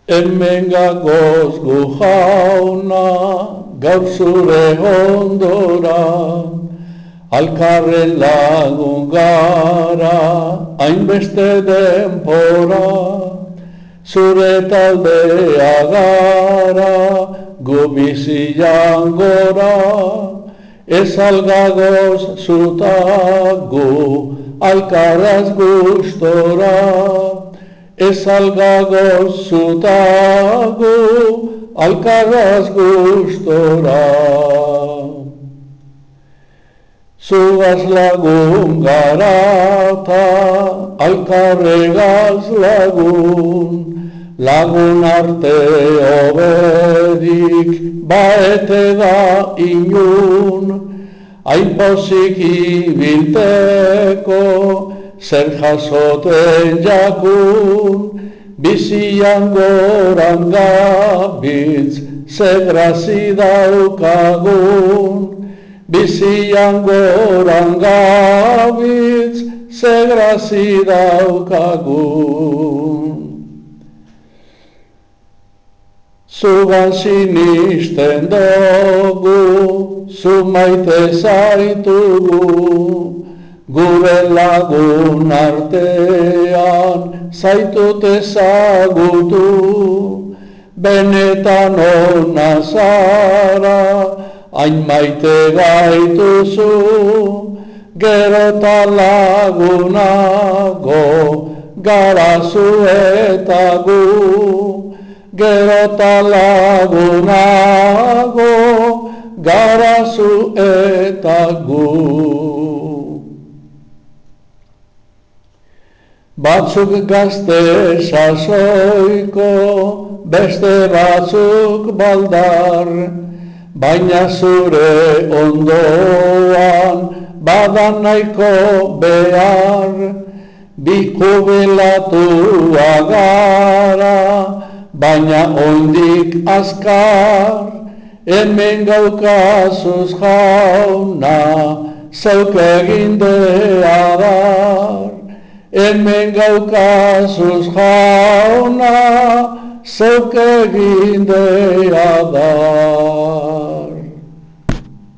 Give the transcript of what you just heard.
Hemen gagoz gu jauna, gaur zure ondora, alkarren lagun gara, hainbeste denpora, zure taldea gara, gu bizian gora, ez algagoz zuta gu, alkarraz gustora, ez algagoz zuta gu, alkarraz gustora. Zugaz lagun garata, alkarregaz lagun, lagun arte oberik, baete da inun, hainpozik ibilteko, zer jasoten jakun, bizian goran gabiltz, ze grazi daukagun, bizian goran gabiltz, ze grazi daukagun. Zugan sinisten dugu, zu maite zaitugu, gure lagun artean zaitut ezagutu, benetan ona zara, hain maite gaituzu, gero eta lagunago, gara zu eta gu, gero eta lagunago, gara zu eta gu. Batzuk gazte sasoiko, beste batzuk baldar, baina zure ondoan badan nahiko behar, bi jubilatua gara, baina oraindik azkar, hemen gaukazuz jauna, zeuk egin behar. Hemen gaukazuz jauna, zeuk egin behar.